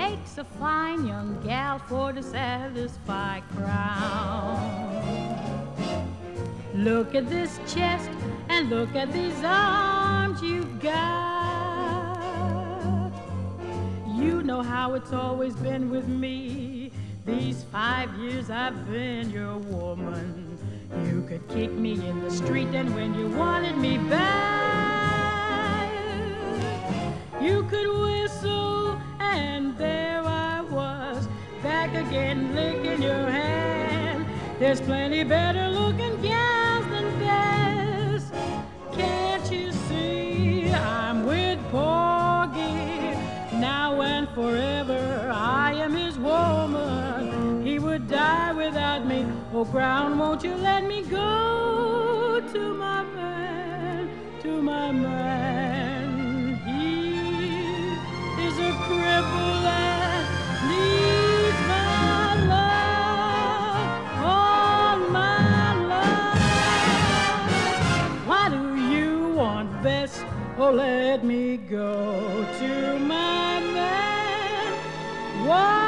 takes a fine young gal for to satisfy crown. Look at this chest and look at these arms you've got. You know how it's always been with me. These 5 years I've been your woman. You could kick me in the street and when you wanted me back, you could whistle and there I was, back again licking your hand. There's plenty better looking gals than this. Can't you see I'm with Porgy now and forever? I am his woman. He would die without me. Oh, ground, won't you let me go to my man, to my man? He is a cripple that needs my love, all my love. Why do you want best? Oh, let me go to my man. Why?